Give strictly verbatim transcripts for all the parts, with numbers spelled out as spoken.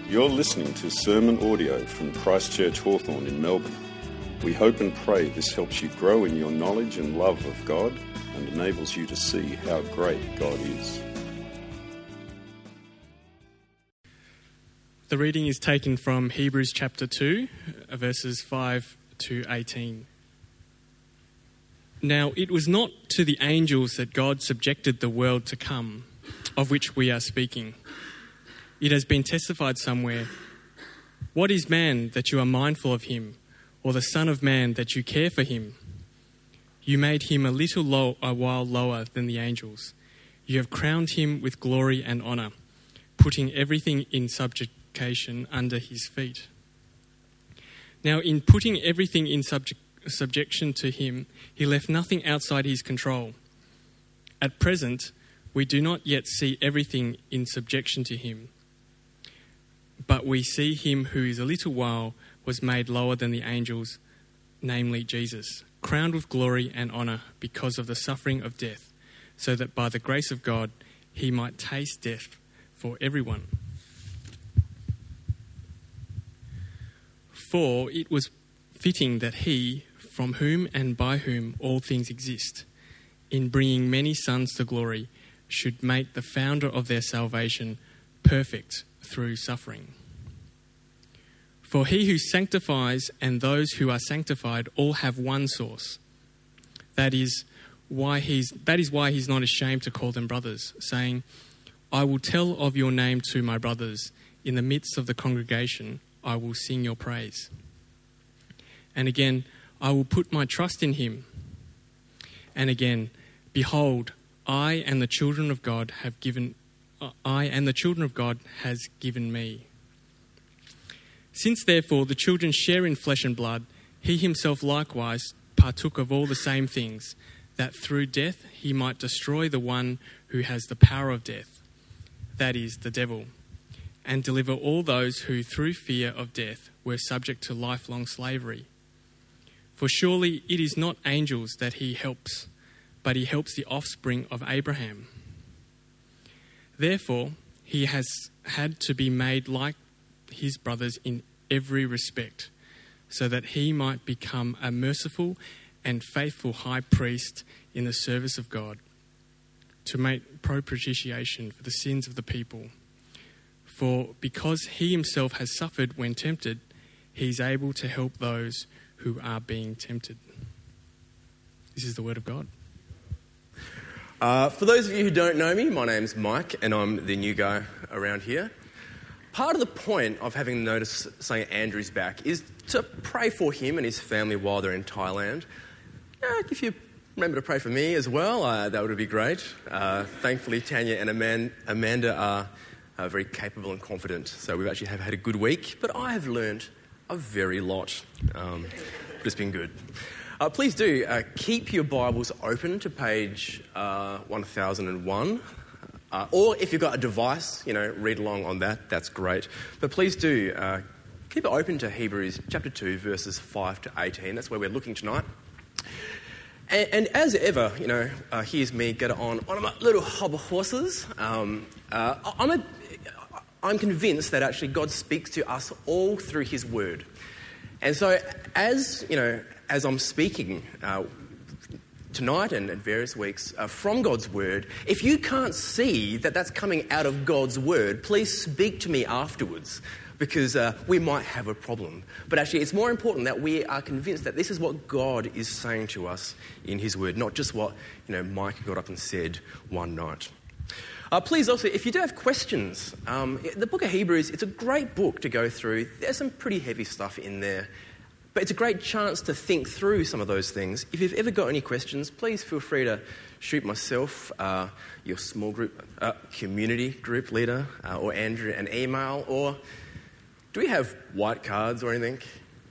You're listening to sermon audio from Christchurch Hawthorn in Melbourne. We hope and pray this helps you grow in your knowledge and love of God and enables you to see how great God is. The reading is taken from Hebrews chapter two, verses five to eighteen. Now it was not to the angels that God subjected the world to come, of which we are speaking. It has been testified somewhere, "What is man that you are mindful of him, or the son of man that you care for him? You made him a little low, a while lower than the angels. You have crowned him with glory and honour, putting everything in subjugation under his feet." Now in putting everything in subject, subjection to him, he left nothing outside his control. At present, we do not yet see everything in subjection to him. But we see him who is a little while was made lower than the angels, namely Jesus, crowned with glory and honour because of the suffering of death, so that by the grace of God he might taste death for everyone. For it was fitting that he, from whom and by whom all things exist, in bringing many sons to glory, should make the founder of their salvation perfect through suffering. For he who sanctifies and those who are sanctified all have one source. That is why he's that is why he's not ashamed to call them brothers, saying, "I will tell of your name to my brothers. In the midst of the congregation, I will sing your praise." And again, "I will put my trust in him." And again, "Behold, I and the children of God have given I and the children of God has given me." Since therefore the children share in flesh and blood, he himself likewise partook of all the same things, that through death he might destroy the one who has the power of death, that is, the devil, and deliver all those who through fear of death were subject to lifelong slavery. For surely it is not angels that he helps, but he helps the offspring of Abraham. Therefore, he has had to be made like his brothers in every respect, so that he might become a merciful and faithful high priest in the service of God, to make propitiation for the sins of the people. For because he himself has suffered when tempted, he is able to help those who are being tempted. This is the word of God. Uh, for those of you who don't know me, my name's Mike and I'm the new guy around here. Part of the point of having noticed saying Andrew's back is to pray for him and his family while they're in Thailand. Uh, if you remember to pray for me as well, uh, that would be great. Uh, thankfully, Tanya and Amanda are uh, very capable and confident, so we've actually have had a good week, but I have learned a very lot. Um, but it's been good. Uh, please do uh, keep your Bibles open to page uh, one thousand one. Uh, or if you've got a device, you know, read along on that. That's great. But please do uh, keep it open to Hebrews chapter two, verses five to eighteen. That's where we're looking tonight. And, and as ever, you know, uh, here's me get on one of my little hobble horses. Um, uh, I'm, a, I'm convinced that actually God speaks to us all through his word. And so as, you know, as I'm speaking uh, tonight and in various weeks uh, from God's word, if you can't see that that's coming out of God's word, please speak to me afterwards, because uh, we might have a problem. But actually, it's more important that we are convinced that this is what God is saying to us in his word, not just what, you know, Mike got up and said one night. Uh, please also, if you do have questions, um, the book of Hebrews, it's a great book to go through. There's some pretty heavy stuff in there. But it's a great chance to think through some of those things. If you've ever got any questions, please feel free to shoot myself, uh, your small group, uh, community group leader, uh, or Andrew an email. Or do we have white cards or anything?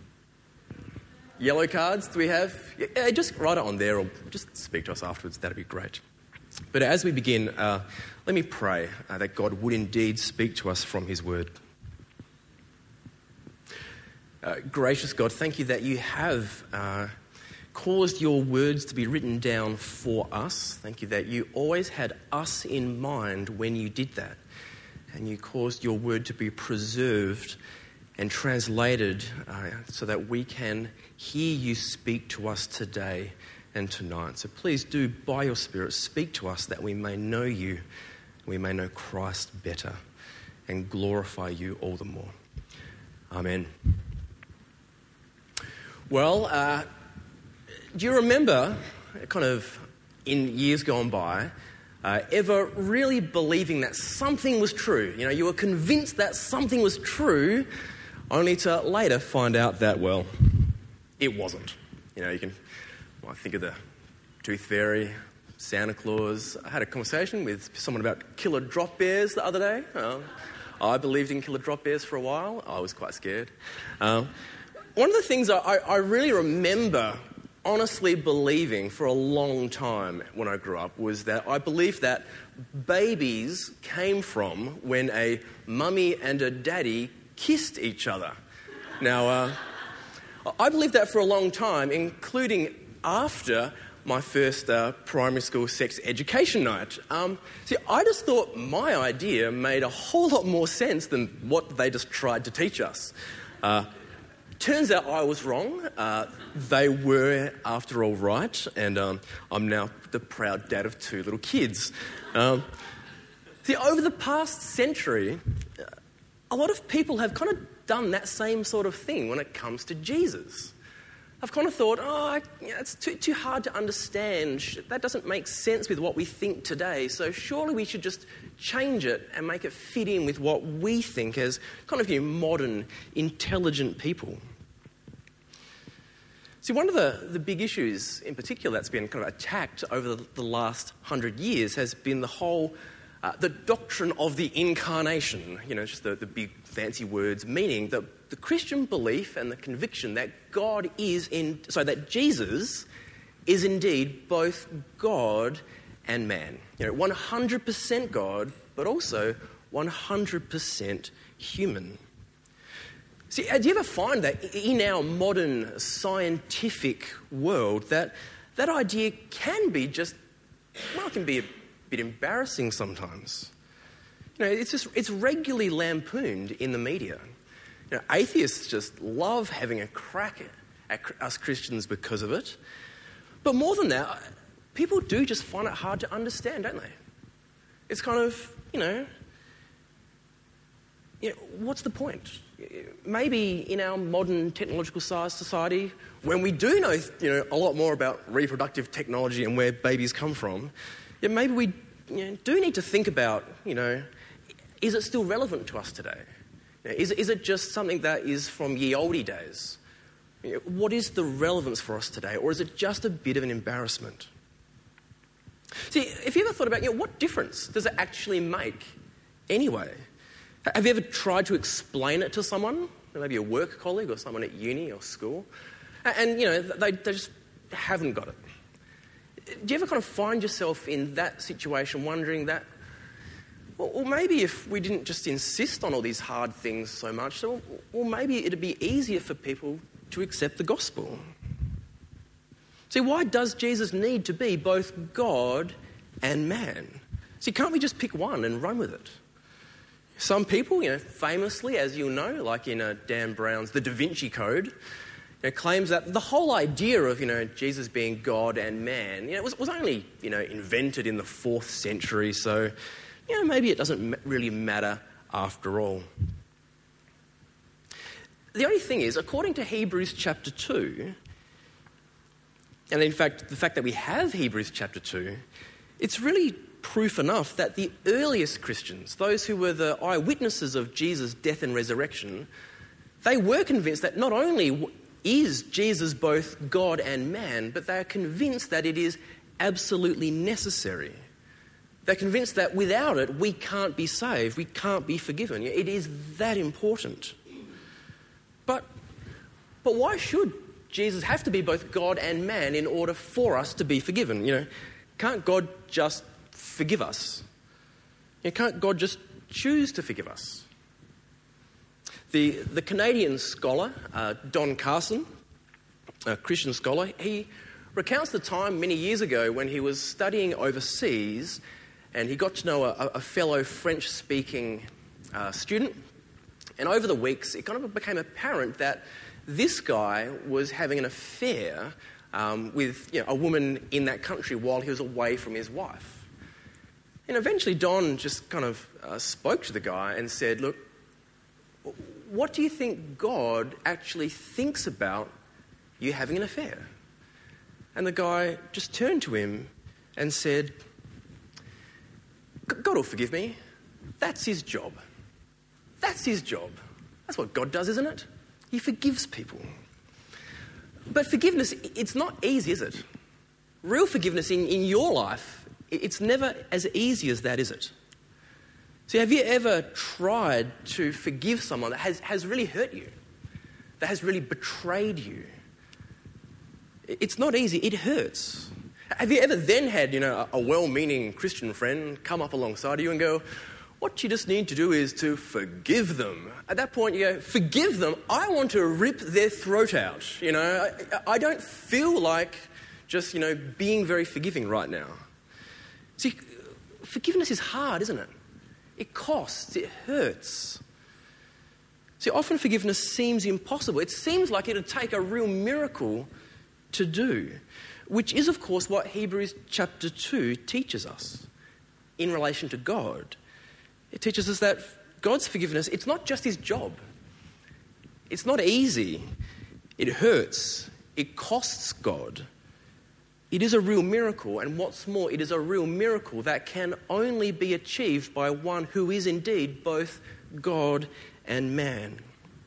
Yellow cards, do we have? Yeah, just write it on there or just speak to us afterwards. That'd be great. But as we begin, uh, let me pray uh, that God would indeed speak to us from his word. Uh, gracious God, thank you that you have uh, caused your words to be written down for us. Thank you that you always had us in mind when you did that. and you caused your word to be preserved and translated uh, so that we can hear you speak to us today and tonight. So please do, by your Spirit, speak to us that we may know you, we may know Christ better and glorify you all the more. Amen. Well, uh, do you remember, kind of in years gone by, uh, ever really believing that something was true? You know, you were convinced that something was true, only to later find out that, well, it wasn't. You know, you can well, think of the Tooth Fairy, Santa Claus. I had a conversation with someone about killer drop bears the other day. Uh, I believed in killer drop bears for a while. I was quite scared. Uh, one of the things I, I really remember honestly believing for a long time when I grew up was that I believed that babies came from when a mummy and a daddy kissed each other. Now, uh, I believed that for a long time, including after my first uh, primary school sex education night. Um, see, I just thought my idea made a whole lot more sense than what they just tried to teach us. Uh, turns out I was wrong. Uh, they were, after all, right, and um, I'm now the proud dad of two little kids. Um, see, over the past century, a lot of people have kind of done that same sort of thing when it comes to Jesus. I've kind of thought, oh, it's too, too hard to understand. That doesn't make sense with what we think today. So surely we should just change it and make it fit in with what we think as kind of, you know, modern, intelligent people. See, one of the, the big issues in particular that's been kind of attacked over the, the last hundred years has been the whole, uh, the doctrine of the incarnation. You know, just the, the big fancy words, meaning that the Christian belief and the conviction that God is in, so that Jesus is indeed both God and man. You know, one hundred percent God, but also one hundred percent human. See, do you ever find that in our modern scientific world that that idea can be just, well, it can be a bit embarrassing sometimes. You know, it's just, it's regularly lampooned in the media. You know, atheists just love having a crack at us Christians because of it. But more than that, people do just find it hard to understand, don't they? It's kind of, you know, you know, what's the point? Maybe in our modern technological society, when we do know, you know, a lot more about reproductive technology and where babies come from, yeah, maybe we you know, do need to think about, you know, is it still relevant to us today? You know, is, is it just something that is from ye olde days? You know, what is the relevance for us today? Or is it just a bit of an embarrassment? See, if you ever thought about, you know, what difference does it actually make anyway? Have you ever tried to explain it to someone, maybe a work colleague or someone at uni or school? And, you know, they, they just haven't got it. Do you ever kind of find yourself in that situation wondering that, well, well, maybe if we didn't just insist on all these hard things so much, so, well, maybe it'd be easier for people to accept the gospel. See, why does Jesus need to be both God and man? See, can't we just pick one and run with it? Some people, you know, famously, as you'll know, like in uh, Dan Brown's The Da Vinci Code, you know, claims that the whole idea of, you know, Jesus being God and man, you know, was, was only, you know, invented in the fourth century, so, you know, maybe it doesn't really matter after all. The only thing is, according to Hebrews chapter two, and in fact, the fact that we have Hebrews chapter two, it's really proof enough that the earliest Christians, those who were the eyewitnesses of Jesus' death and resurrection, they were convinced that not only is Jesus both God and man, but they are convinced that it is absolutely necessary. They're convinced that without it, we can't be saved, we can't be forgiven. It is that important. But, but why should Jesus have to be both God and man in order for us to be forgiven? You know, can't God just forgive us? You know, can't God just choose to forgive us? The, the Canadian scholar, uh, Don Carson, a Christian scholar, he recounts the time many years ago when he was studying overseas and he got to know a, a fellow French-speaking uh, student. And over the weeks, it kind of became apparent that this guy was having an affair um, with you know, a woman in that country while he was away from his wife. And eventually Don just kind of uh, spoke to the guy and said, look, what do you think God actually thinks about you having an affair? And the guy just turned to him and said, God will forgive me. That's his job. That's his job. That's what God does, isn't it? He forgives people. But forgiveness, it's not easy, is it? Real forgiveness in, in your life, it's never as easy as that, is it? So have you ever tried to forgive someone that has, has really hurt you, that has really betrayed you? It's not easy. It hurts. Have you ever then had, you know, a, a well-meaning Christian friend come up alongside you and go, what you just need to do is to forgive them. At that point, you go, forgive them? I want to rip their throat out. You know, I, I don't feel like just, you know, being very forgiving right now. See, forgiveness is hard, isn't it? It costs, it hurts. See, often forgiveness seems impossible. It seems like it would take a real miracle to do, which is, of course, what Hebrews chapter two teaches us in relation to God. It teaches us that God's forgiveness, it's not just his job. It's not easy. It hurts. It costs God. It is a real miracle, and what's more, it is a real miracle that can only be achieved by one who is indeed both God and man.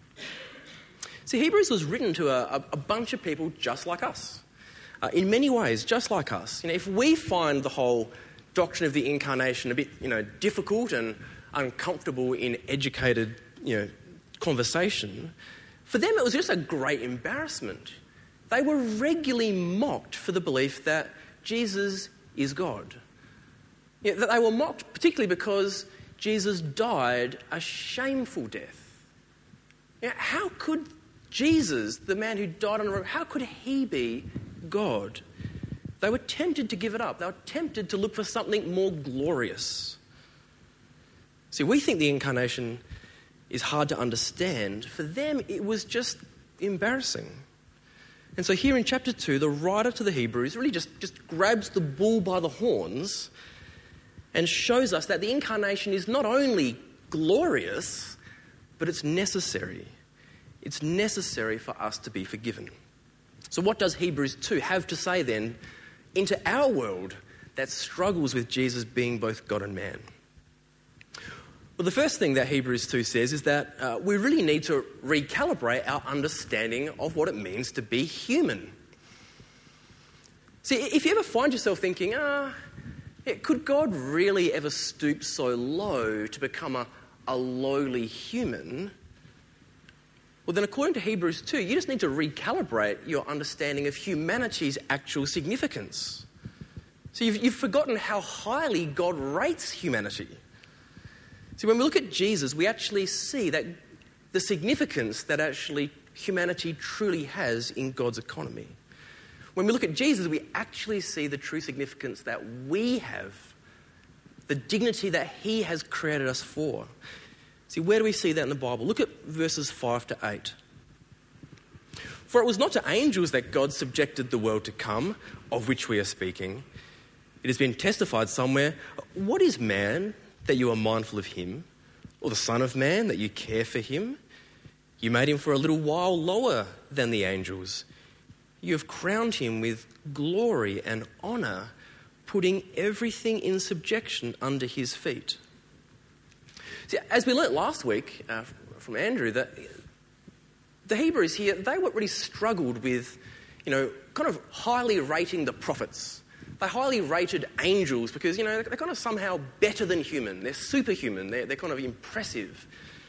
See, Hebrews was written to a, a bunch of people just like us. Uh, in many ways, just like us. You know, if we find the whole doctrine of the incarnation a bit, you know, difficult and uncomfortable in educated, you know, conversation, for them it was just a great embarrassment. They were regularly mocked for the belief that Jesus is God. You know, that they were mocked particularly because Jesus died a shameful death. You know, how could Jesus, the man who died on the road, how could he be God? They were tempted to give it up. They were tempted to look for something more glorious. See, we think the incarnation is hard to understand. For them, it was just embarrassing. And so here in chapter two, the writer to the Hebrews really just, just grabs the bull by the horns and shows us that the incarnation is not only glorious, but it's necessary. It's necessary for us to be forgiven. So what does Hebrews two have to say then into our world that struggles with Jesus being both God and man? Well, the first thing that Hebrews two says is that uh, we really need to recalibrate our understanding of what it means to be human. See, if you ever find yourself thinking, ah, yeah, could God really ever stoop so low to become a, a lowly human? Well, then according to Hebrews two, you just need to recalibrate your understanding of humanity's actual significance. So you've, you've forgotten how highly God rates humanity. See, when we look at Jesus, we actually see that the significance that actually humanity truly has in God's economy. When we look at Jesus, we actually see the true significance that we have, the dignity that he has created us for. See, where do we see that in the Bible? Look at verses five to eight. For it was not to angels that God subjected the world to come, of which we are speaking. It has been testified somewhere, what is man that you are mindful of him, or the Son of Man that you care for him? You made him for a little while lower than the angels. You have crowned him with glory and honour, putting everything in subjection under his feet. See, as we learnt last week uh, from Andrew, that the Hebrews here, they were really struggled with, you know, kind of highly rating the prophets. They highly rated angels because, you know, they're kind of somehow better than human. They're superhuman. They're, they're kind of impressive.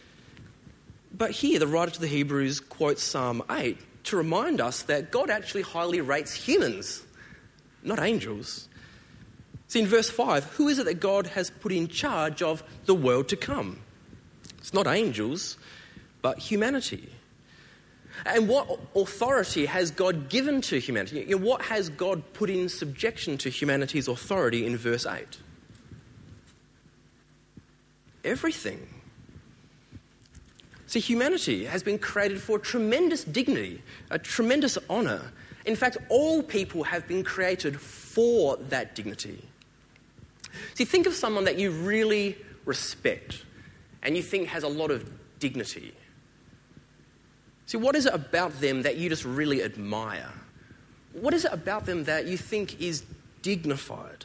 But here, the writer to the Hebrews quotes Psalm eight to remind us that God actually highly rates humans, not angels. See, in verse five, who is it that God has put in charge of the world to come? It's not angels, but humanity. And what authority has God given to humanity? You know, what has God put in subjection to humanity's authority in verse eight? Everything. See, humanity has been created for tremendous dignity, a tremendous honour. In fact, all people have been created for that dignity. See, think of someone that you really respect and you think has a lot of dignity. See, what is it about them that you just really admire? What is it about them that you think is dignified?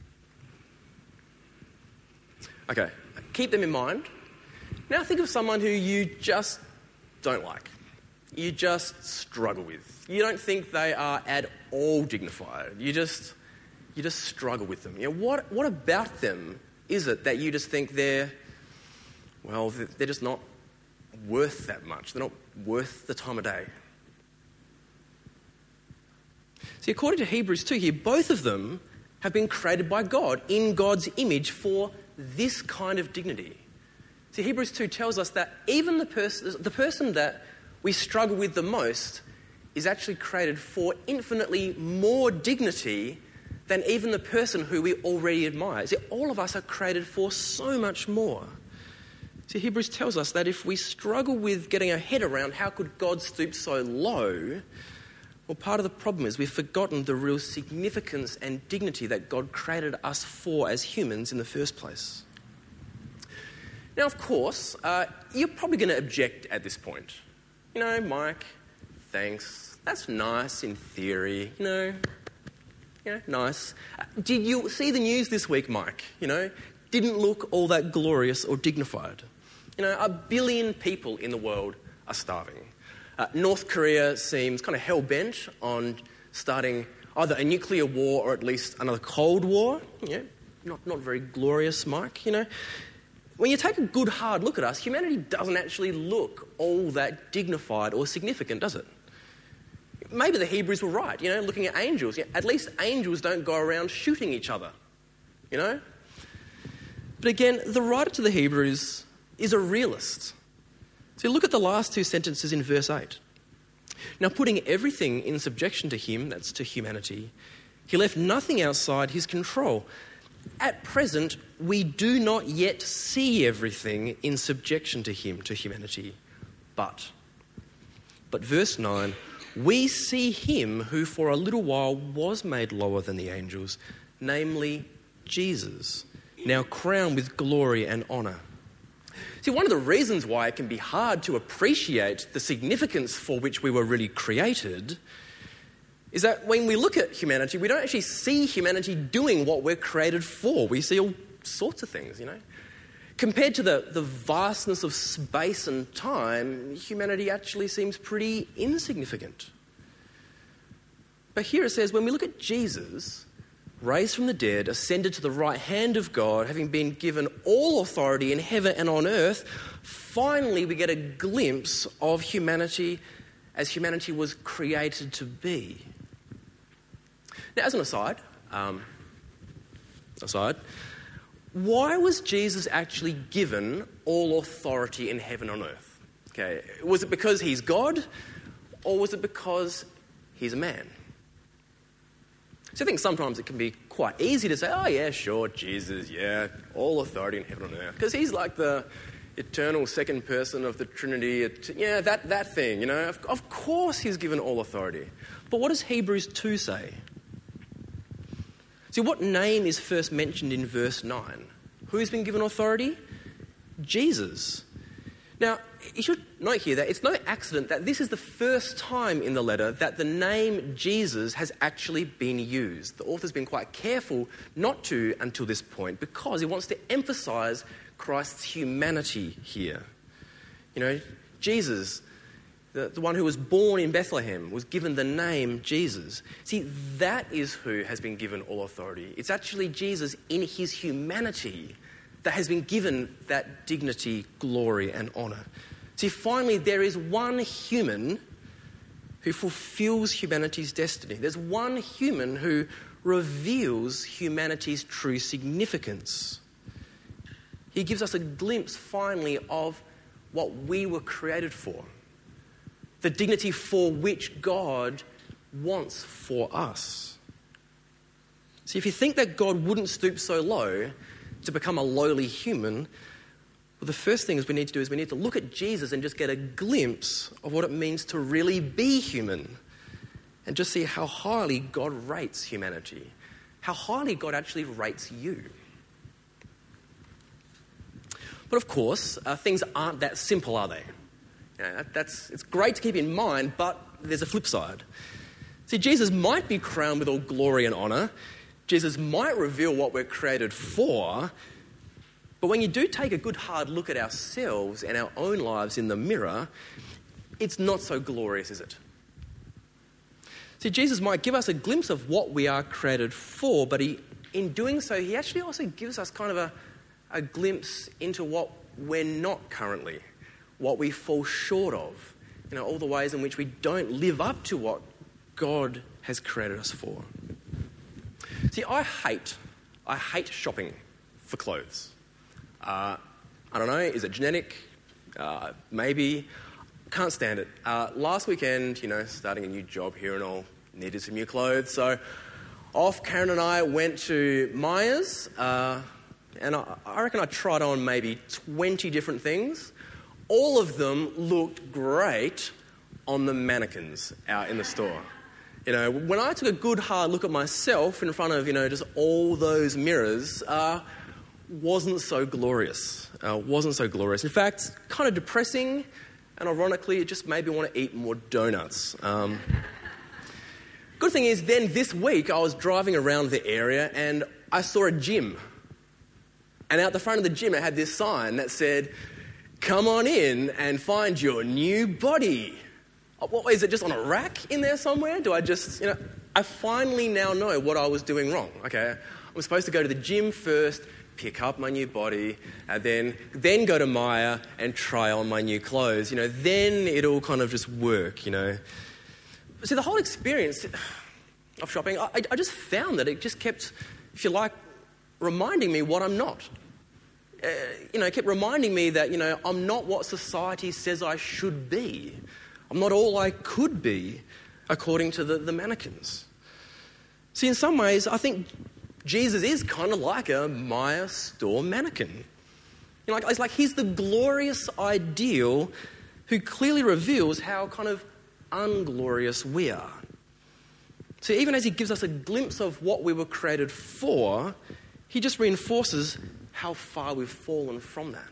Okay, keep them in mind. Now think of someone who you just don't like. You just struggle with. You don't think they are at all dignified. You just, you just struggle with them. You know, what, what about them is it that you just think they're, well, they're just not worth that much. They're not worth the time of day. See, according to Hebrews two here, both of them have been created by God in God's image for this kind of dignity. See, Hebrews two tells us that even the, pers- the person that we struggle with the most is actually created for infinitely more dignity than even the person who we already admire. See, all of us are created for so much more. See, Hebrews tells us that if we struggle with getting our head around how could God stoop so low, well, part of the problem is we've forgotten the real significance and dignity that God created us for as humans in the first place. Now, of course, uh, you're probably going to object at this point. You know, Mike, thanks. That's nice in theory. You know, you know, nice. Uh, did you see the news this week, Mike? You know, didn't look all that glorious or dignified. You know, a billion people in the world are starving. Uh, North Korea seems kind of hell-bent on starting either a nuclear war or at least another Cold War. You know, not, not very glorious, Mike, you know. When you take a good hard look at us, humanity doesn't actually look all that dignified or significant, does it? Maybe the Hebrews were right, you know, looking at angels. Yeah, at least angels don't go around shooting each other, you know? But again, the writer to the Hebrews is a realist. So look at the last two sentences in verse eight. Now, putting everything in subjection to him, that's to humanity, he left nothing outside his control. At present, we do not yet see everything in subjection to him, to humanity. But, but verse nine, we see him who for a little while was made lower than the angels, namely Jesus, now crowned with glory and honour. See, one of the reasons why it can be hard to appreciate the significance for which we were really created is that when we look at humanity, we don't actually see humanity doing what we're created for. We see all sorts of things, you know. Compared to the, the vastness of space and time, humanity actually seems pretty insignificant. But here it says, when we look at Jesus, raised from the dead, ascended to the right hand of God, having been given all authority in heaven and on earth, finally we get a glimpse of humanity as humanity was created to be. Now, as an aside, um, aside, why was Jesus actually given all authority in heaven and on earth? Okay, was it because he's God, or was it because he's a man? So I think sometimes it can be quite easy to say, oh yeah, sure, Jesus, yeah, all authority in heaven and earth. Because he's like the eternal second person of the Trinity. It, yeah, that, that thing, you know. Of, of course he's given all authority. But what does Hebrews two say? See, what name is first mentioned in verse nine? Who's been given authority? Jesus. Now, you should note here that it's no accident that this is the first time in the letter that the name Jesus has actually been used. The author's been quite careful not to until this point because he wants to emphasise Christ's humanity here. You know, Jesus, the, the one who was born in Bethlehem, was given the name Jesus. See, that is who has been given all authority. It's actually Jesus in his humanity that has been given that dignity, glory and honour. See, finally, there is one human who fulfills humanity's destiny. There's one human who reveals humanity's true significance. He gives us a glimpse, finally, of what we were created for. The dignity for which God wants for us. See, if you think that God wouldn't stoop so low to become a lowly human, Well, the first thing is we need to do is we need to look at Jesus and just get a glimpse of what it means to really be human and just see how highly God rates humanity, how highly God actually rates you. But of course, uh, things aren't that simple, are they? You know, that, that's, it's great to keep in mind, but there's a flip side. See, Jesus might be crowned with all glory and honour. Jesus might reveal what we're created for. But when you do take a good hard look at ourselves and our own lives in the mirror, it's not so glorious, is it? See, Jesus might give us a glimpse of what we are created for, but he, in doing so, he actually also gives us kind of a, a glimpse into what we're not currently, what we fall short of, you know, all the ways in which we don't live up to what God has created us for. See, I hate, I hate shopping for clothes. Uh, I don't know, is it genetic? Uh, maybe. Can't stand it. Uh, last weekend, you know, starting a new job here and all, needed some new clothes. So off, Karen and I went to Myers, uh, and I, I reckon I tried on maybe twenty different things. All of them looked great on the mannequins out in the store. You know, when I took a good hard look at myself in front of, you know, just all those mirrors, uh, wasn't so glorious. Uh, wasn't so glorious. In fact, kind of depressing, and ironically, it just made me want to eat more donuts. Um, good thing is, then this week, I was driving around the area and I saw a gym. And out the front of the gym, it had this sign that said, "Come on in and find your new body." What, is it just on a rack in there somewhere? Do I just, you know, I finally now know what I was doing wrong. Okay, I'm supposed to go to the gym first, pick up my new body, and then then go to Myer and try on my new clothes. You know, then it'll kind of just work, you know. See, the whole experience of shopping, I, I just found that it just kept, if you like, reminding me what I'm not. Uh, you know, it kept reminding me that, you know, I'm not what society says I should be. I'm not all I could be, according to the, the mannequins. See, in some ways, I think Jesus is kind of like a Myer store mannequin. You know, like, it's like he's the glorious ideal who clearly reveals how kind of unglorious we are. So even as he gives us a glimpse of what we were created for, he just reinforces how far we've fallen from that.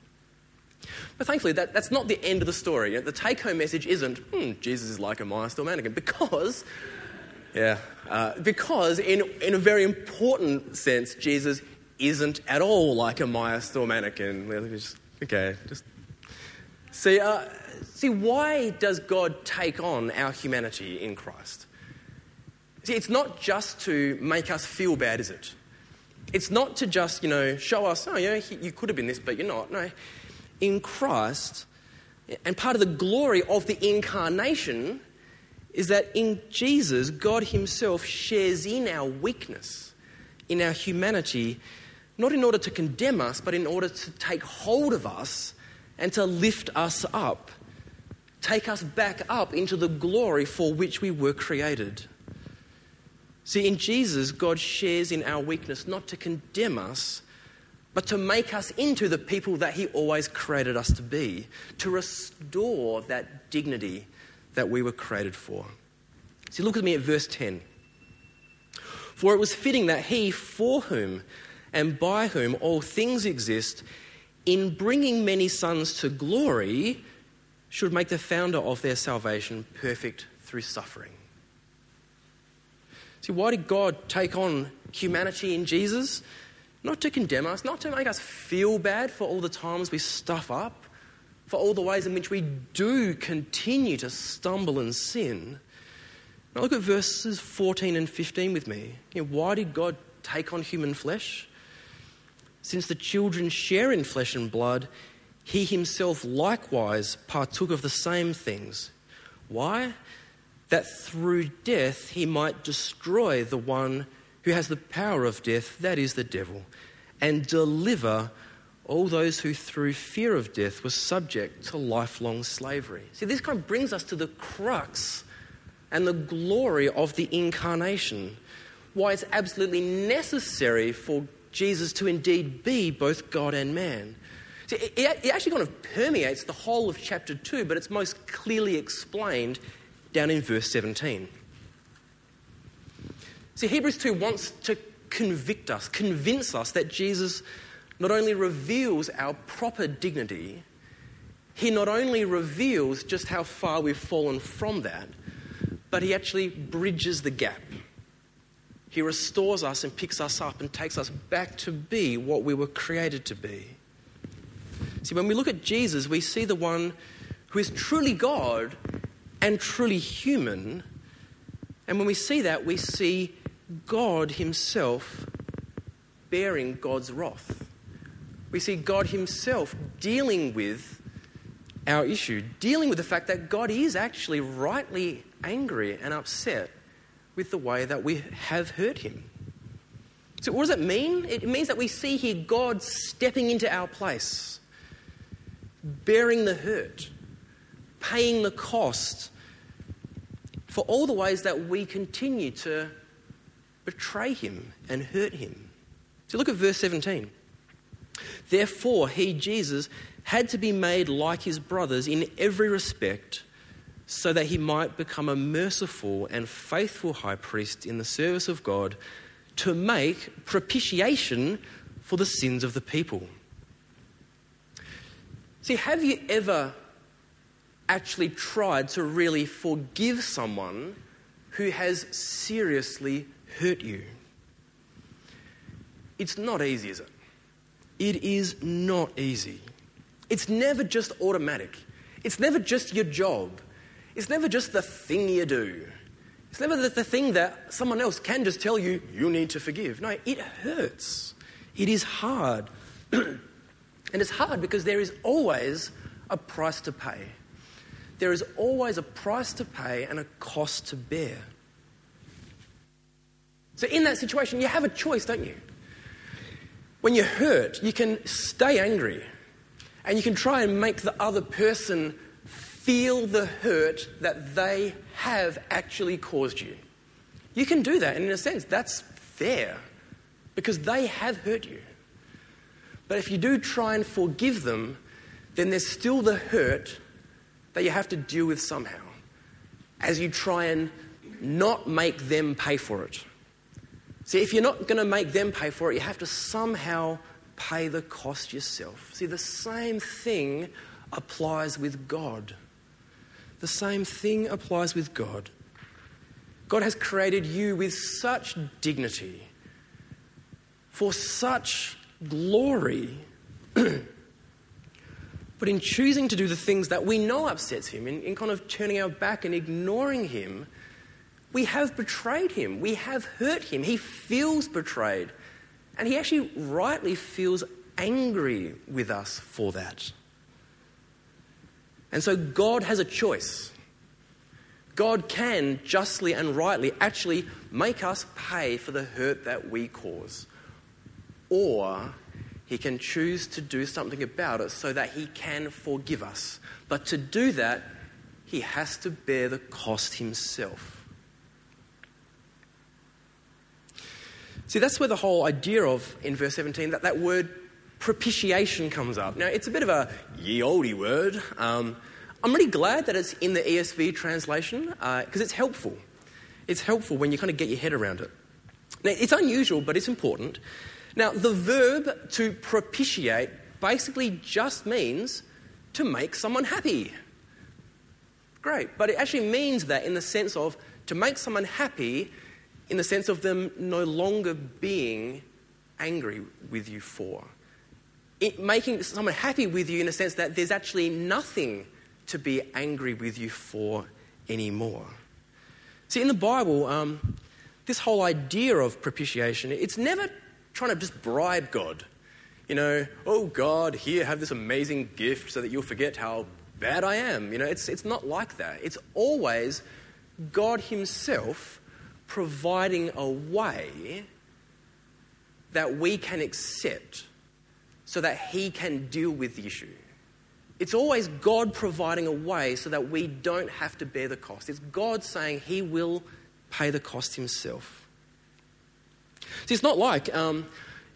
But thankfully, that, that's not the end of the story. You know, the take-home message isn't, hmm, Jesus is like a Myer store mannequin, because, yeah, uh, because in, in a very important sense, Jesus isn't at all like a Myer store mannequin. Just, okay, just see. Uh, see, why does God take on our humanity in Christ? See, it's not just to make us feel bad, is it? It's not to just, you know, show us, oh, yeah, you could have been this, but you're not. No. In Christ, and part of the glory of the incarnation is that in Jesus, God himself shares in our weakness, in our humanity, not in order to condemn us, but in order to take hold of us and to lift us up, take us back up into the glory for which we were created. See, in Jesus, God shares in our weakness not to condemn us, but to make us into the people that he always created us to be, to restore that dignity that we were created for. See, look with me at verse ten. For it was fitting that he, for whom and by whom all things exist, in bringing many sons to glory, should make the founder of their salvation perfect through suffering. See, why did God take on humanity in Jesus? Not to condemn us, not to make us feel bad for all the times we stuff up, for all the ways in which we do continue to stumble and sin. Now look at verses fourteen and fifteen with me. You know, why did God take on human flesh? Since the children share in flesh and blood, he himself likewise partook of the same things. Why? That through death he might destroy the one who has the power of death, that is the devil, and deliver all those who through fear of death were subject to lifelong slavery. See, this kind of brings us to the crux and the glory of the incarnation, why it's absolutely necessary for Jesus to indeed be both God and man. See, it, it actually kind of permeates the whole of chapter two, but it's most clearly explained down in verse seventeen. See, Hebrews two wants to convict us, convince us that Jesus not only reveals our proper dignity, he not only reveals just how far we've fallen from that, but he actually bridges the gap. He restores us and picks us up and takes us back to be what we were created to be. See, when we look at Jesus, we see the one who is truly God and truly human. And when we see that, we see God himself bearing God's wrath. We see God himself dealing with our issue, dealing with the fact that God is actually rightly angry and upset with the way that we have hurt him. So what does it mean? It means that we see here God stepping into our place, bearing the hurt, paying the cost for all the ways that we continue to betray him and hurt him. So look at verse seventeen. Therefore, he, Jesus, had to be made like his brothers in every respect, so that he might become a merciful and faithful high priest in the service of God, to make propitiation for the sins of the people. See, have you ever actually tried to really forgive someone who has seriously hurt you? It's not easy, is it? It is not easy. It's never just automatic. It's never just your job. It's never just the thing you do. It's never the, the thing that someone else can just tell you, you need to forgive. No, it hurts. It is hard. And it's hard because there is always a price to pay. There is always a price to pay and a cost to bear. So in that situation, you have a choice, don't you? When you're hurt, you can stay angry and you can try and make the other person feel the hurt that they have actually caused you. You can do that, and in a sense, that's fair because they have hurt you. But if you do try and forgive them, then there's still the hurt that you have to deal with somehow as you try and not make them pay for it. See, if you're not going to make them pay for it, you have to somehow pay the cost yourself. See, the same thing applies with God. The same thing applies with God. God has created you with such dignity, for such glory. But in choosing to do the things that we know upsets him, in, in kind of turning our back and ignoring him, we have betrayed him. We have hurt him. He feels betrayed. And he actually rightly feels angry with us for that. And so God has a choice. God can justly and rightly actually make us pay for the hurt that we cause. Or he can choose to do something about it so that he can forgive us. But to do that, he has to bear the cost himself. See, that's where the whole idea of, in verse seventeen, that, that word propitiation comes up. Now, it's a bit of a ye olde word. Um, I'm really glad that it's in the E S V translation because uh, it's helpful. It's helpful when you kind of get your head around it. Now, it's unusual, but it's important. Now, the verb to propitiate basically just means to make someone happy. Great, but it actually means that in the sense of to make someone happy in the sense of them no longer being angry with you for. It making someone happy with you in the sense that there's actually nothing to be angry with you for anymore. See, in the Bible, um, this whole idea of propitiation, it's never trying to just bribe God. You know, oh God, here, have this amazing gift so that you'll forget how bad I am. You know, it's it's not like that. It's always God himself providing a way that we can accept so that he can deal with the issue. It's always God providing a way so that we don't have to bear the cost. It's God saying he will pay the cost himself. See, it's not like, um,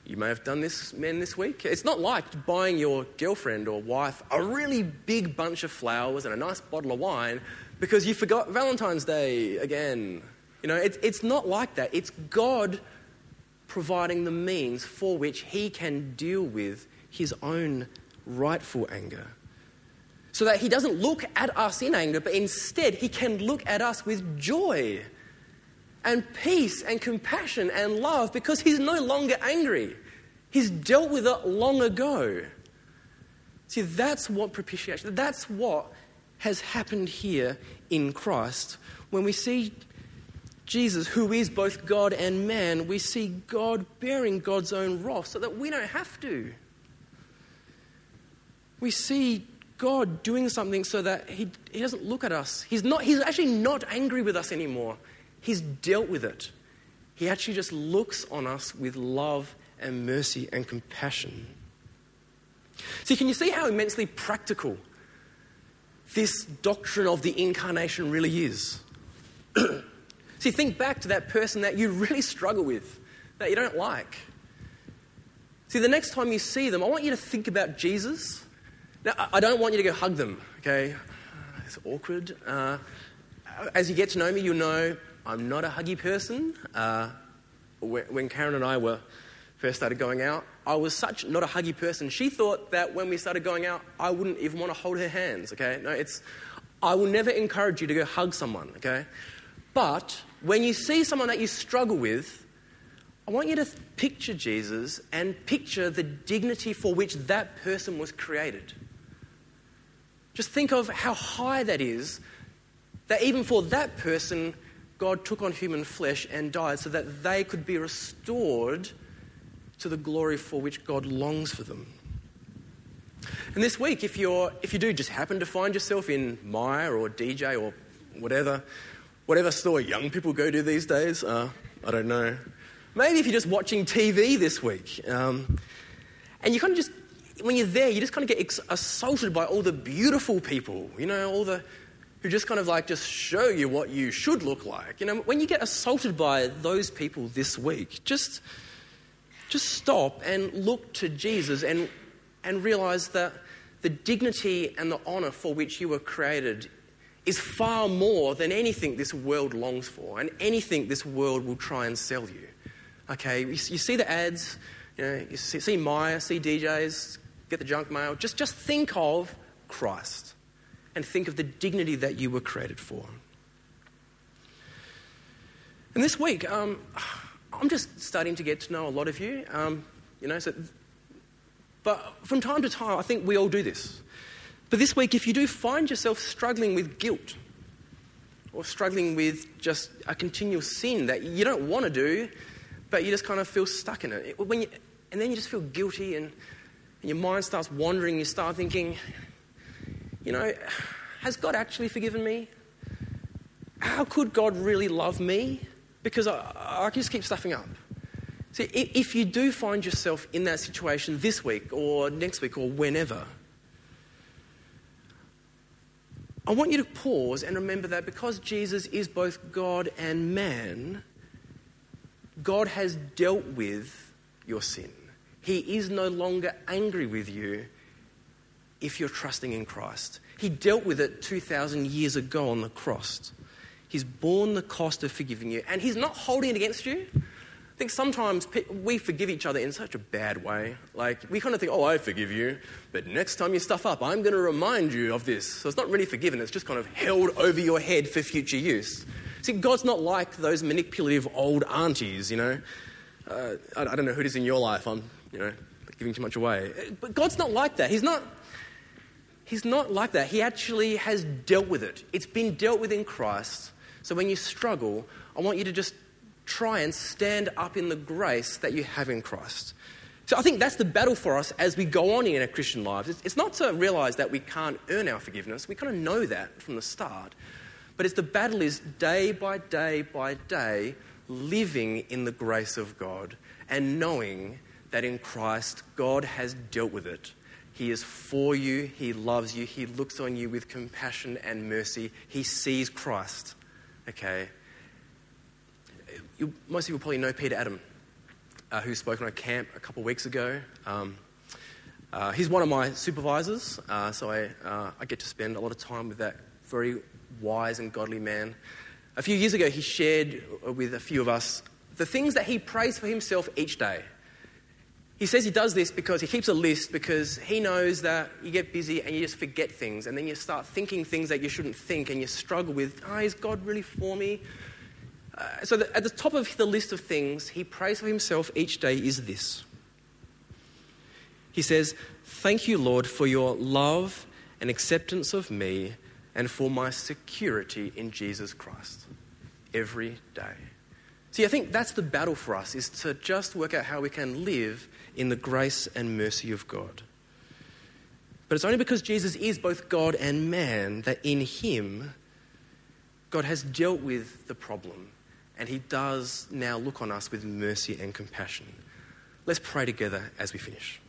You may have done this, men, this week. It's not like buying your girlfriend or wife a really big bunch of flowers and a nice bottle of wine because you forgot Valentine's Day again. You know, it, it's not like that. It's God providing the means for which he can deal with his own rightful anger. So that he doesn't look at us in anger, but instead he can look at us with joy and peace and compassion and love because he's no longer angry. He's dealt with it long ago. See, that's what propitiation, that's what has happened here in Christ. When we see Jesus, who is both God and man, we see God bearing God's own wrath so that we don't have to. We see God doing something so that he, he doesn't look at us. He's not. He's actually not angry with us anymore. He's dealt with it. He actually just looks on us with love and mercy and compassion. See, can you see how immensely practical this doctrine of the incarnation really is? See, think back to that person that you really struggle with, that you don't like. See, the next time you see them, I want you to think about Jesus. Now, I don't want you to go hug them, okay? It's awkward. Uh, as you get to know me, you'll know I'm not a huggy person. Uh, when Karen and I were first started going out, I was such not a huggy person. She thought that when we started going out, I wouldn't even want to hold her hands, okay? No, it's, I will never encourage you to go hug someone, okay? But when you see someone that you struggle with, I want you to picture Jesus and picture the dignity for which that person was created. Just think of how high that is, that even for that person, God took on human flesh and died so that they could be restored to the glory for which God longs for them. And this week, if you're if you do just happen to find yourself in Myer or D J or whatever, whatever store young people go to these days, uh, I don't know. Maybe if you're just watching T V this week, um, and you kind of just, when you're there, you just kind of get ex- assaulted by all the beautiful people, you know, all the, who just kind of like just show you what you should look like. You know, when you get assaulted by those people this week, just, just stop and look to Jesus and, and realise that the dignity and the honour for which you were created is far more than anything this world longs for and anything this world will try and sell you. Okay, you, you see the ads, you know, you see, see Myer, see D Js, get the junk mail. Just, just think of Christ and think of the dignity that you were created for. And this week, um, I'm just starting to get to know a lot of you, um, you know. So, but from time to time, I think we all do this. But this week, if you do find yourself struggling with guilt or struggling with just a continual sin that you don't want to do, but you just kind of feel stuck in it. When you, and then you just feel guilty and, and your mind starts wandering. You start thinking, you know, has God actually forgiven me? How could God really love me? Because I, I just keep stuffing up. See, if you do find yourself in that situation this week or next week or whenever, I want you to pause and remember that because Jesus is both God and man, God has dealt with your sin. He is no longer angry with you if you're trusting in Christ. He dealt with it two thousand years ago on the cross. He's borne the cost of forgiving you, and he's not holding it against you. I think sometimes we forgive each other in such a bad way. Like, we kind of think, oh, I forgive you, but next time you stuff up, I'm going to remind you of this. So it's not really forgiven, it's just kind of held over your head for future use. See, God's not like those manipulative old aunties, you know. Uh, I, I don't know who it is in your life. I'm, you know, giving too much away. But God's not like that. He's not, he's not like that. He actually has dealt with it. It's been dealt with in Christ. So when you struggle, I want you to just try and stand up in the grace that you have in Christ. So I think that's the battle for us as we go on in our Christian lives. It's, it's not to realise that we can't earn our forgiveness. We kind of know that from the start. But it's the battle is day by day by day living in the grace of God and knowing that in Christ God has dealt with it. He is for you. He loves you. He looks on you with compassion and mercy. He sees Christ. Okay. You, most people probably know Peter Adam. uh, who spoke on a camp a couple of weeks ago. Um, uh, he's one of my supervisors, uh, so I, uh, I get to spend a lot of time with that very wise and godly man. A few years ago, he shared with a few of us the things that he prays for himself each day. He says he does this because he keeps a list because he knows that you get busy and you just forget things, and then you start thinking things that you shouldn't think, and you struggle with, oh, is God really for me? Uh, so the, at the top of the list of things he prays for himself each day is this. He says, "Thank you, Lord, for your love and acceptance of me and for my security in Jesus Christ every day." See, I think that's the battle for us, is to just work out how we can live in the grace and mercy of God. But it's only because Jesus is both God and man that in him God has dealt with the problem, and he does now look on us with mercy and compassion. Let's pray together as we finish.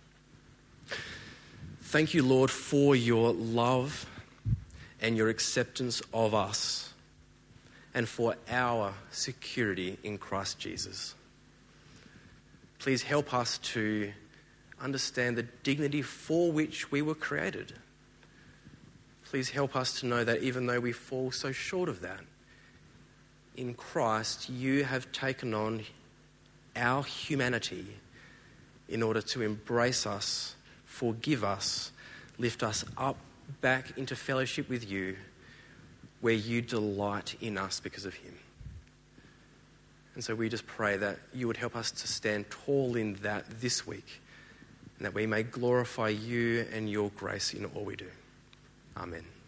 Thank you, Lord, for your love and your acceptance of us, and for our security in Christ Jesus. Please help us to understand the dignity for which we were created. Please help us to know that even though we fall so short of that, in Christ you have taken on our humanity in order to embrace us, forgive us, lift us up back into fellowship with you, where you delight in us because of him. And so we just pray that you would help us to stand tall in that this week, and that we may glorify you and your grace in all we do. Amen.